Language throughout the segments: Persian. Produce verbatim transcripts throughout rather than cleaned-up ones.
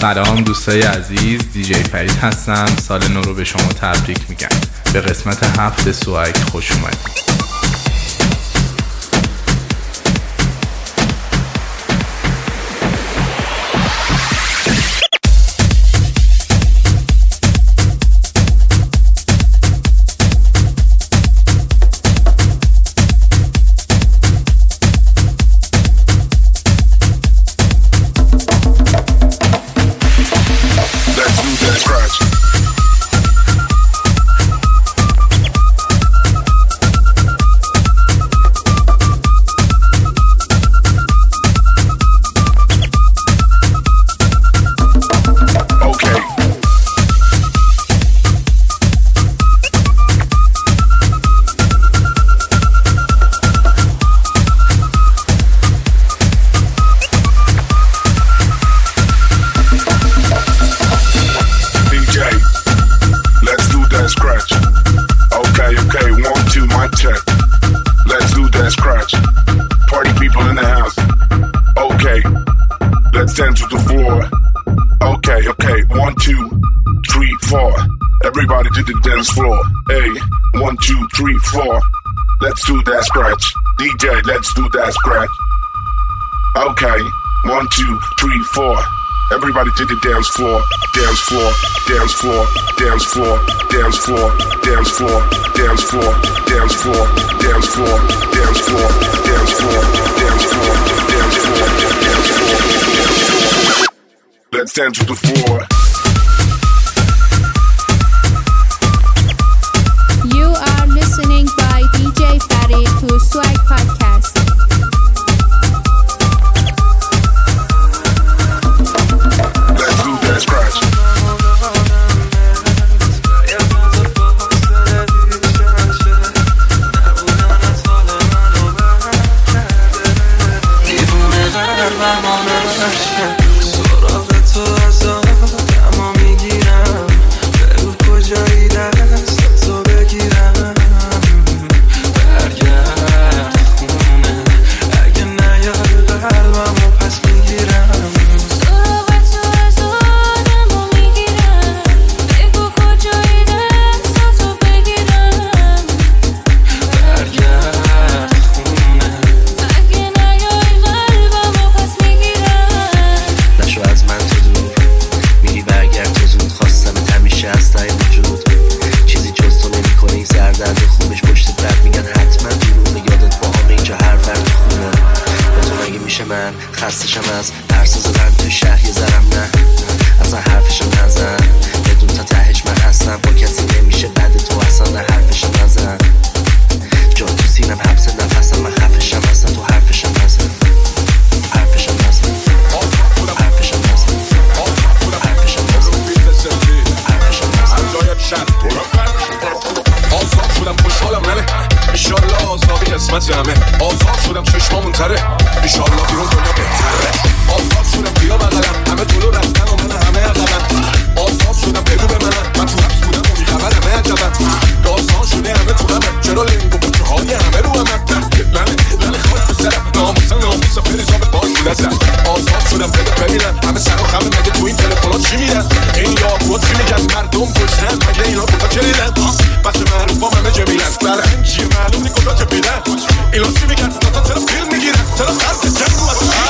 سلام دوستای عزیز، دیجی فرید هستم. سال نو رو به شما تبریک میگم. به قسمت هفت سوهک خوش اومدید. Stand to the floor. Okay, okay, one, two, three, four. Everybody to the dance floor. Hey, one, two, three, four. Let's do that scratch. D J, let's do that scratch. Okay, one, two, three, four. Everybody to the dance floor. Dance floor, dance floor, dance floor, dance floor, dance floor, dance floor, dance floor, dance floor, dance floor, dance floor, dance floor, dance floor, dance floor. Let's stand to the floor. You are listening by D J Farid to Swag Podcast. Let's do that scratch. خستشم از ترس زدن تو شهر یه ذرم نه اصلا حرفشم نزن بدون تا تهش من هستم با کسی نمیشه بعد تو اصلا نه حرفشم نزن جا تو سینم حبس نفسم من خفشم اصلا تو حرفشم نزن حرفشم نزن حرفشم نزن حرفشم نزن حرفشم نزن آزاد شدم خوشحالم نره ایشالله آزادی قسمت همه آزاد شدم چشمامون تره ایشالله بیرون دنیا بهتره آزاد شدم بیا بغلم همه جلو رفتن و من همه عقبم آزاد شدم بگو به منم من تو حبس بودم و بیخبر همه عجبم داستان شده همه تو همه چرا لنگ و بچه های همه رو همه لنه لنه خواهد تو سرم ناموسا ناموسا پریزا به باش بوده زن آزاد شدم بده ببینم همه سر و خمه مگه تو این تلفنات چی میدن این یا بود چی میگن مردم کشتن مگه اینا کتا کلیدن بچه معروف هم همه جمیلن برنجی معلوم نی کتا چه بیدن اینا چی میگن تا چرا فیلم میگیرن چرا خرد جمع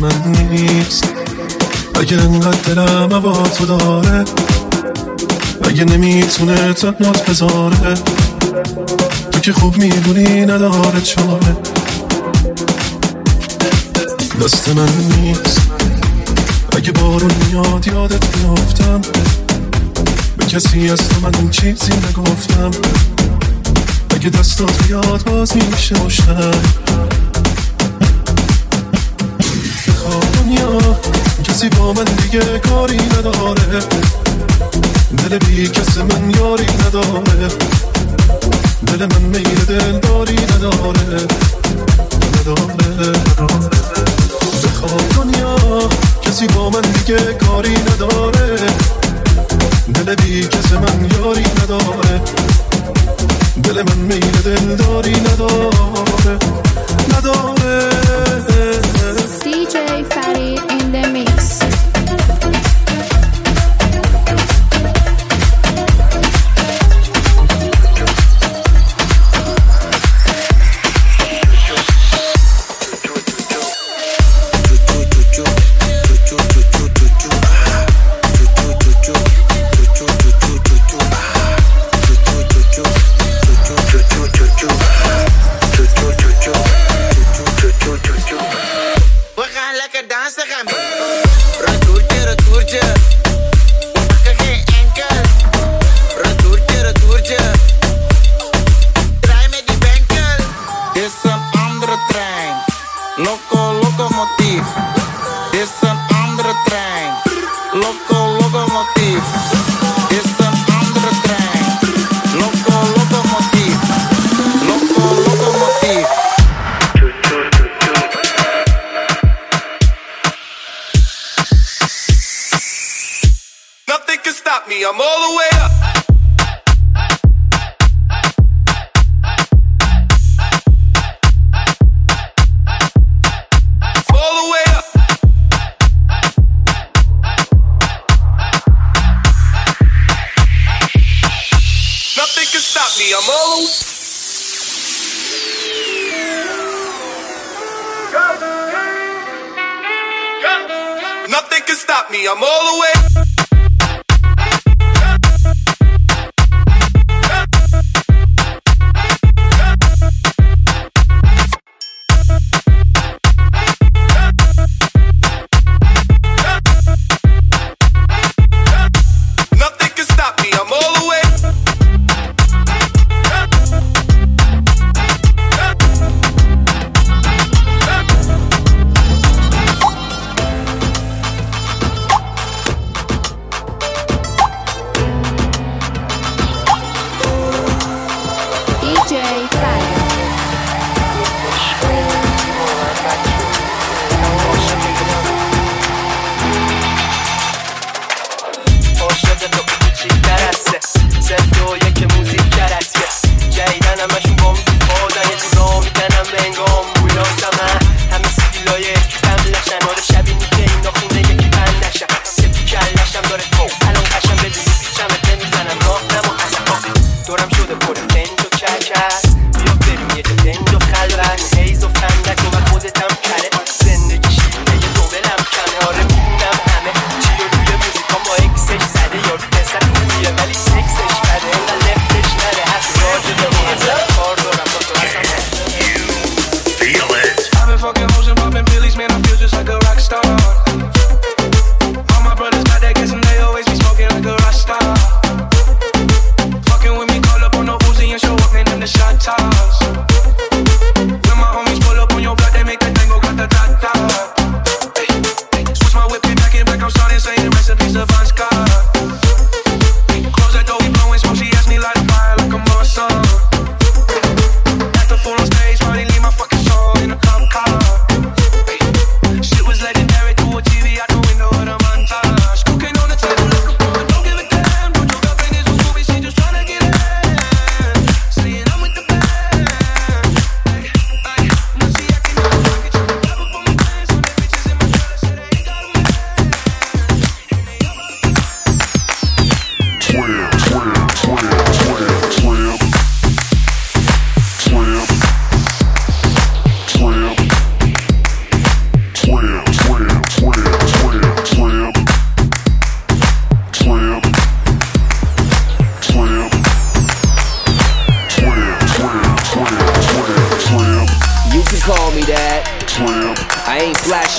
من نیست. اگه انقدر دلم هوا تو داره، اگه نمیتونه تنات بذاره، تو که خوب میدونی نداره چاره. دست من نیست. اگه بارون میاد یادت میافتم، به کسی از تو من چیزی نگفتم. اگه دستات بیاد باز میشه مشتم. بخواه دنیا کسی با من دیگه کاری نداره، دل بی کس من یاری نداره، دل من میل دلداری نداره نداره. بخواه دنیا کسی با من دیگه کاری نداره، دل بی کس من یاری نداره، دل من میل دلداری نداره نداره. دی جی فرید in the mix. I'm all the way up. All the way up. Nothing can stop me. I'm all the way. Nothing can stop me. I'm all the way.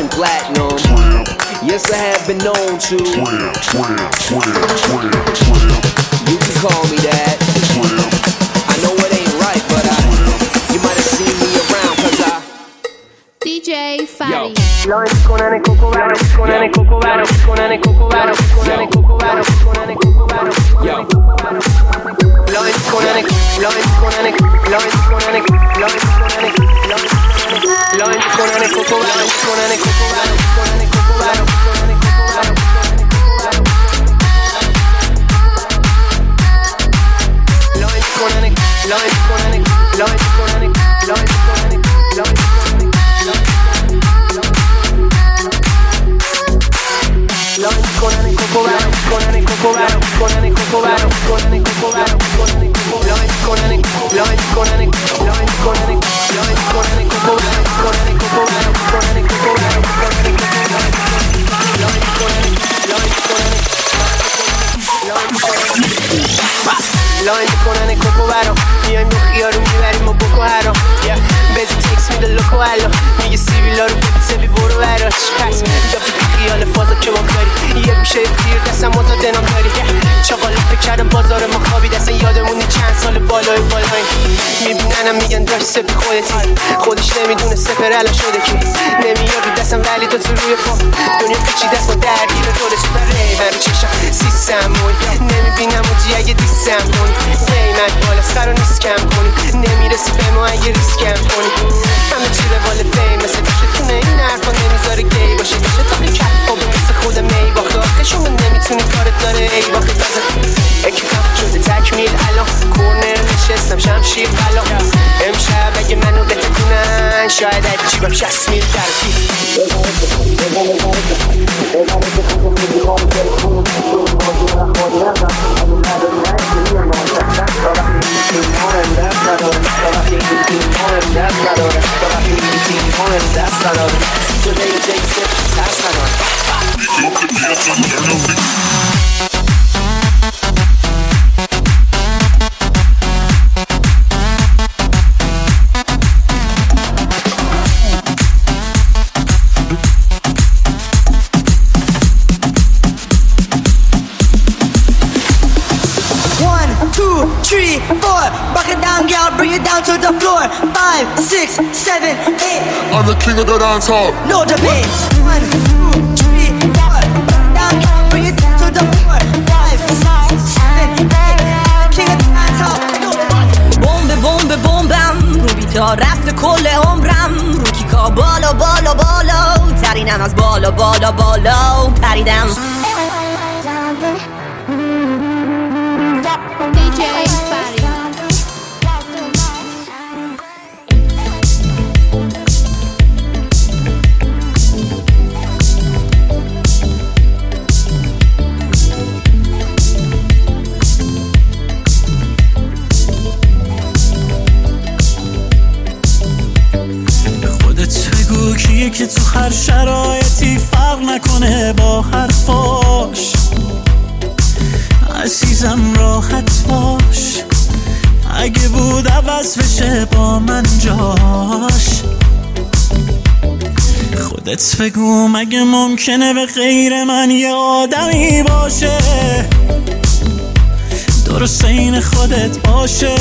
and platinum. Yes, I have been known to. You can call me that. I know it ain't right, but I, you might have seen me around, cause I دی جی فری لانچ کنن کوکو برو کنن کوکو برو کنن کوکو برو کنن کوکو برو کنن کوکو برو لانچ کنن لانچ کنن لانچ کنن لانچ کنن لانچ کنن کوکو برو کنن کوکو برو کنن کوکو برو کنن کوکو برو لانچ کنن لانچ کنن لانچ کنن لانچ کنن لانچ Launch konane koko baro, konane koko baro, konane koko baro, konane koko baro, konane koko launch konane, launch konane, launch konane, launch konane koko baro, konane koko baro, konane koko baro, konane koko baro, launch konane, launch konane, launch konane, launch konane koko baro, میایم دو خیارو میبریم و بکو هرام بزی تکس میده لوکو هلا میگه سیبیلا رو بسه برو براش پس دافی بی خیال فازا که بام داری یه گوشه پیر دستم مازا دنام داری چاقالا فکر کردم بازار ما خوابی دستن یادمونی چند سال بالای بالای میبیننم میگن داشت سپی خودتی خودش نمیدونه سپر علا شده کی نمیاد رو دستم ولی دو تو روی پا دنیا پیچی دست ما درگیر دولش بره هر چشم سیستم موی نمیبینم اوجی اگه دیستم کنی قیمت بالاست قرار نیست کم کنی نمیرسی به ما اگه ریسک کم کنی همه چی روال فیم مثل داشتونه این حرفا نمیذاره گی باشه باشه تا بی کف خوبه مثل خود می باخته آخشون نمیتونی کارت داره ای باخته تازه اکی کپ شده تکمیل الان کورنر نشستم شمشیر بلا امشب اگه منو بتکنن شاید اگه جیبم شست میل درکی Three, four, rock it down, girl, bring it down to the floor. Five, six, seven, eight. I'm the king of the dance hall. No debate. One, two, three, four, rock it down, girl, bring it down to the floor. Five, six, seven, eight. King of the dance hall. No debate. بمب بمب بمبم رو بیتا رفت کل عمرم رو کیکا بالا بالا بالا ترینم از بالا بالا بالا پریدم دی جی فری خودت بگو کیه که تو هر شرایطی فرق نکنه با حرفاش عزیزم راحت باش اگه بود عوض بشه با من جاش خودت بگو مگه ممکنه به غیر من یه آدمی باشه درست این خودت باشه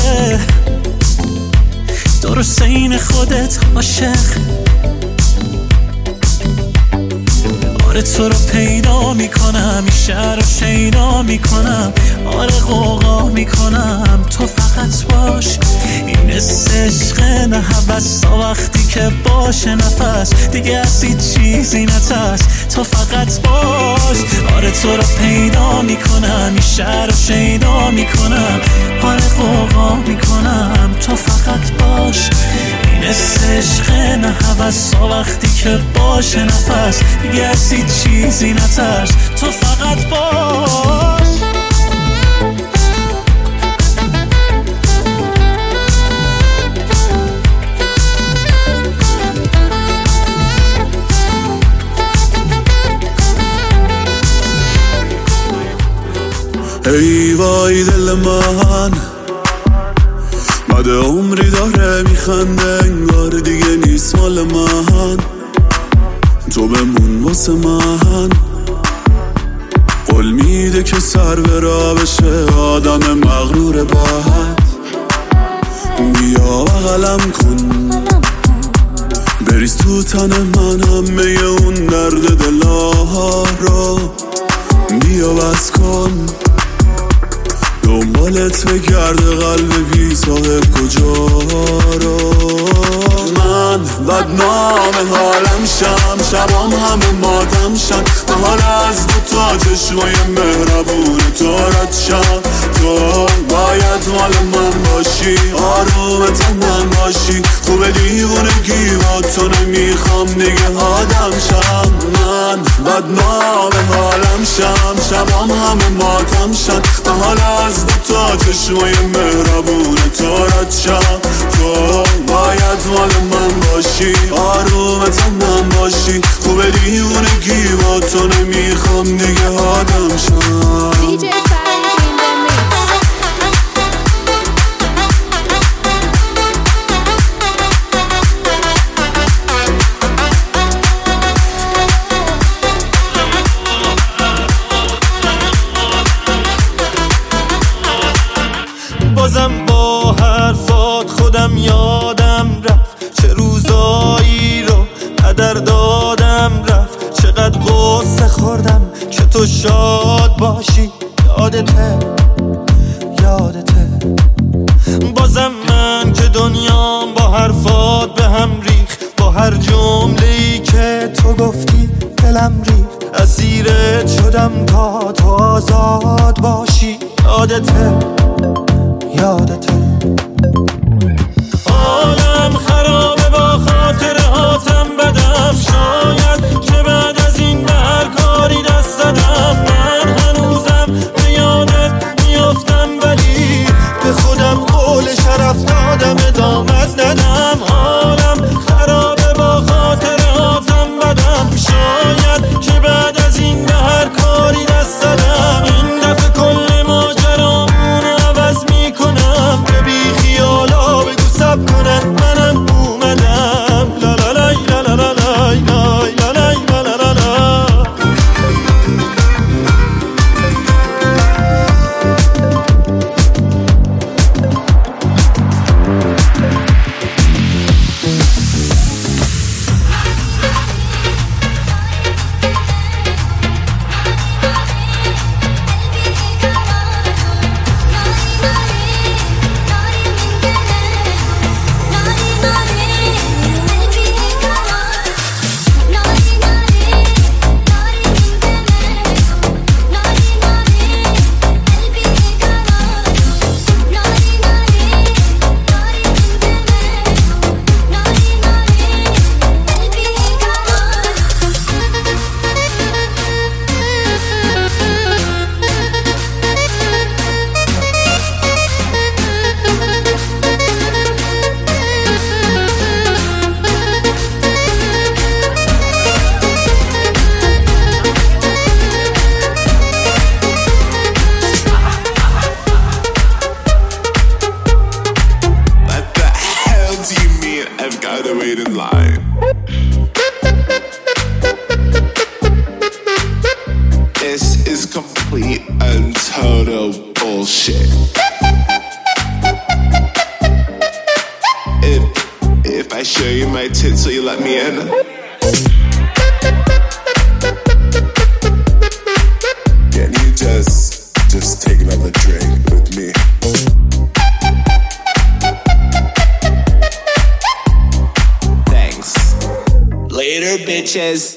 درست این خودت عاشق آره تو رو پیدا میکنم این شهر رو شیدا میکنم آره غوغا میکنم تو فقط باش این عشق نه حوث تا وقتی که باشه نفس دیگه از هیچ چیزی نترس تو فقط باش آره تو رو پیدا میکنم این شهر رو شیدا میکنم آره غوغا میکنم تو فقط باش این عشق نه حوث تا وقتی که باشه نفس دیگه از هیچ چیزی نترس تو فقط باش ای وای دل من بعد عمری داره میخنده انگار دیگه نیست مال من تو بمون واسه من. قول میده که سر به راه بشه آدم مغرور بد. بیا بغلم کن بریز تو تن من همه اون درد دلها رو. بیا بس کن دنبالت بگرده قلب بی صاحب کجا رو. من بدنام حالم شم شبام همه ماتم شن. حال از دو تا چشمای مهربون تو رد شم. تو باید مال من باشی آروم تنم باشی. خوب دیوونگی با تو نمیخوام دیگه آدم شم. من بدنام حالم شم شبام همه ماتم شن. حال از دو تا چشمای مهربون تو رد شم. تو باید مال من باشی آروم تنم باشی. خوب دیوونگی با تو نمیخوام دیگه آدم شم. دیجی فرید in the mix. بازم با حرفات خودم یادم رفت چه روزایی رو قدر دادم رفت. چقدر غصه خوردم که تو شاد باشی. یادته یادته بازم من که دنیام با حرفات به هم ریخ. با هر جمله‌ای که تو گفتی دلم ریخ. اسیرت شدم تا تو آزاد باشی. یادته یادته عالم خرابه با خاطر هاتم بدم. شاید که بعد از این به هر کاری دست دادم. من هنوزم به یادت میافتم ولی به خودم قول شرف دادم ادامت ندم. عالم خرابه با خاطر هاتم بدم. شاید که بعد از این به هر کاری دست دادم. این دفعه کل ماجرامون عوض میکنم. به بی خیالا بگو سب کنن منم اومدم. لا لا لای لا لا لا لای لای لا لای لا لا لا لا. Bitches.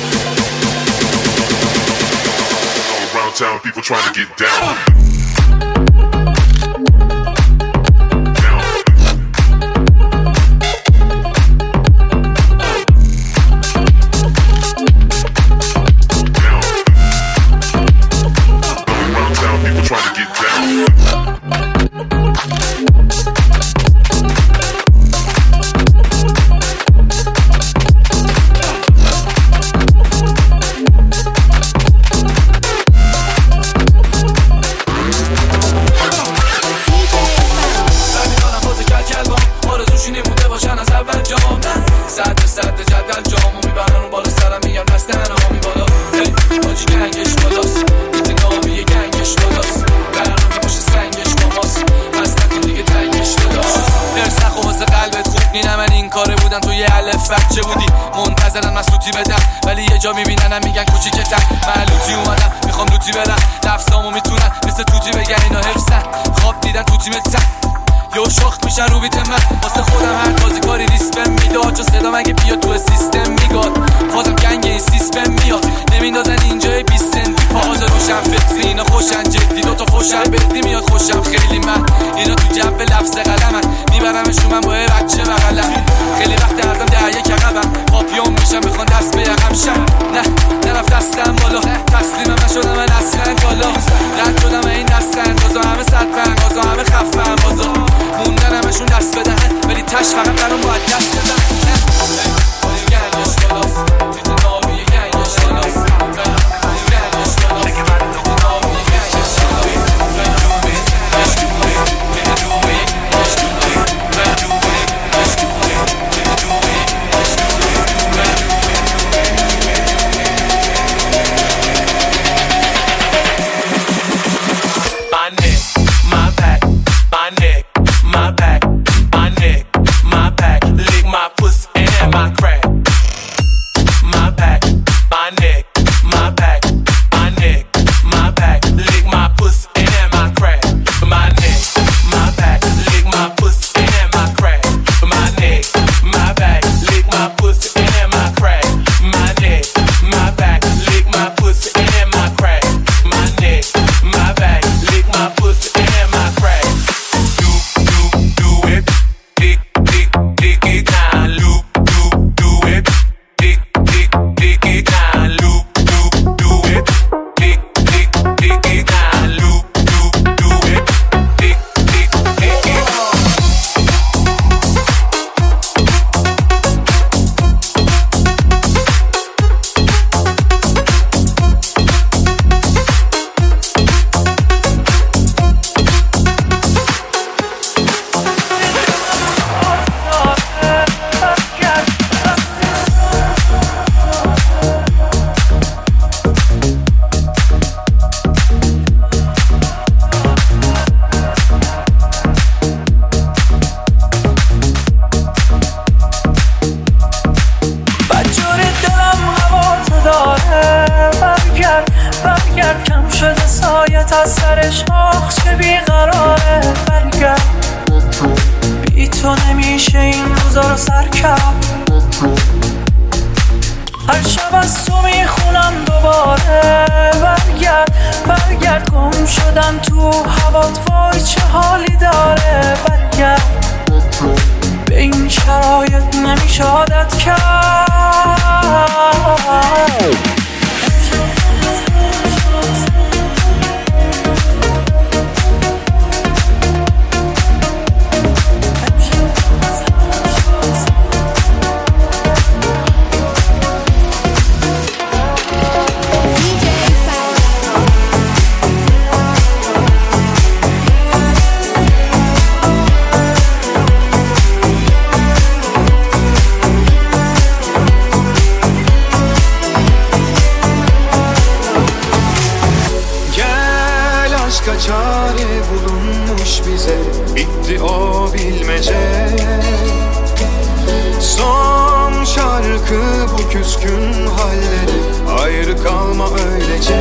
Town people trying to get down. بودن تو یه الف بچه بودی منتظرن من سوتی بدم ولی یه جا میبیننم میگن کوچیکتن من لوتی اومدم میخوام لوتی برم نفسامو میتونن مثل توتی بگن اینا حفظن خواب دیدن تو تیمتن یو شخت میشن رو بیت من واسه خودم هر بازی کاری ریسپم میداد چو صدا مگه بیا تو سیستم میگاد بازم گنگ این سیستم میاد نمیندازن اینجای بیست سنتی پاهاز روشن فکری اینا خوشن جدی دوتا خوشن بدی میاد خوشم خیلی من اینا تو جنب لفظ قلمن میبرمشون من با یه بچه بغلم خیلی وقت ازم ده یک عقبم پاپیون میشم میخوان دست به یقم شم نه نرفت دستم بالا تسلیمم نشدم من اصلا کالا رد شدم این دستن بازا همه صد پنگ بازا همه خفم بازا موندن همشون دست بدهن ولی تش فقط برام باید دست بدن گنگش بالاست بیت ناوی گنگش بالاست گنگش بالاست بیت ناوی گنگش My neck, my back, my neck, my back, my neck, my back, lick my pussy and my crack. My back, my neck, my back, my neck, my back, lick my pussy and my crack. My neck, my back, lick my pussy and my crack. My neck, my back, lick my pussy and my crack. My neck, my back, lick my pussy and my crack. My neck, my back, lick my pussy and my crack. Do do do it, dick dick dick it down. Loop do do it, dick dick dick it down. Loop do do it, dick dick dick it down. Loop do do it, dick dick dick it down. بجوری دلم هوا تو داره برگرد برگرد کم شده سایت از سرش آخ چه بیقراره برگرد بی تو نمیشه این روزا رو سر کرد هر شب از تو میخونم دوباره برگرد برگرد گم شدم تو هوات وای چه حالی داره برگرد به این شرایط نمیشه عادت کرد çare bulunmuş bize bitti o bilmece son şarkı bu küskün halleri ayrı kalma öylece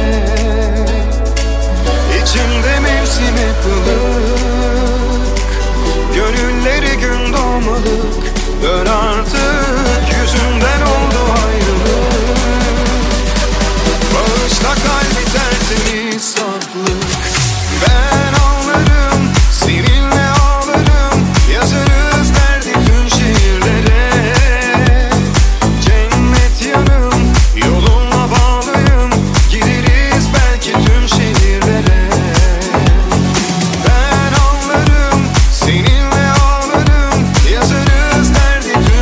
içimde mevsimi ılık gönülleri gün doğmalık dön artık yüzünden oldu ayrılık bağışla kalbi tertemiz saflık ben ağlarım, seninle ağlarım yazarız derdi tüm şiirlere cennet yanım, yolunla bağlıyım gideriz belki tüm şehirlere ben ağlarım, seninle ağlarım yazarız derdi tüm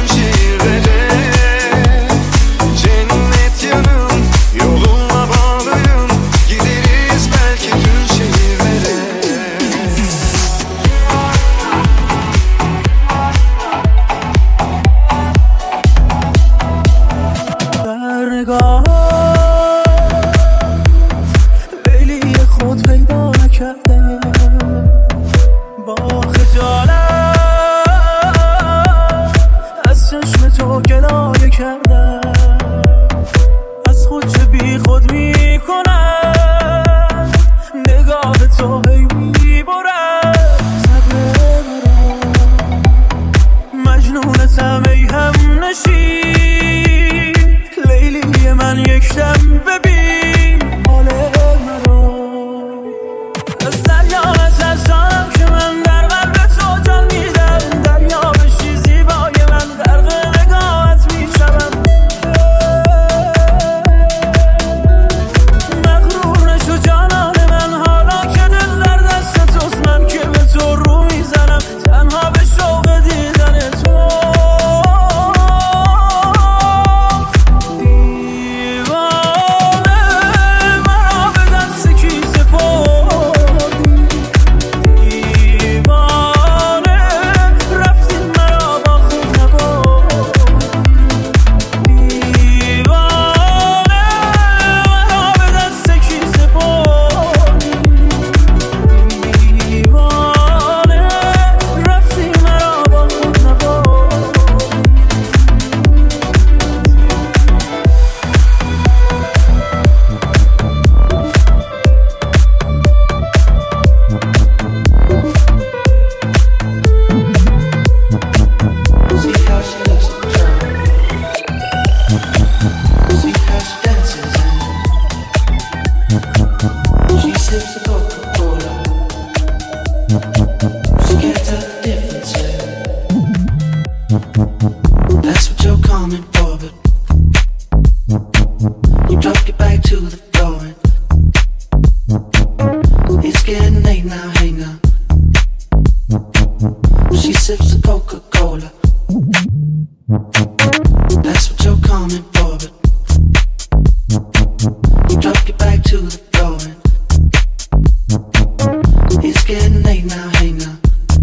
eight now, hey now.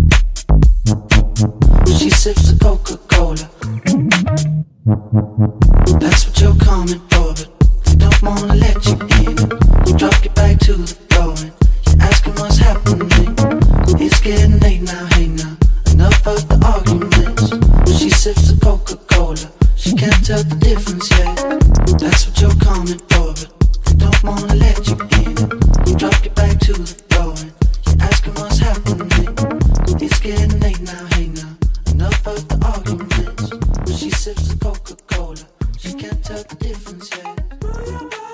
She sips the Coca-Cola. That's what you're coming for, but they don't wanna let you in. You drop your back to the floor and you're asking what's happening. It's getting late now, hey now. Enough of the arguments. She sips the Coca-Cola. She can't tell the difference yet. That's what you're coming for, but they don't wanna let you in. You drop your back to the floor and you're asking what's happening. It's getting late now, hey now. Enough of the arguments. She sips the Coca-Cola. She can't tell the difference yet.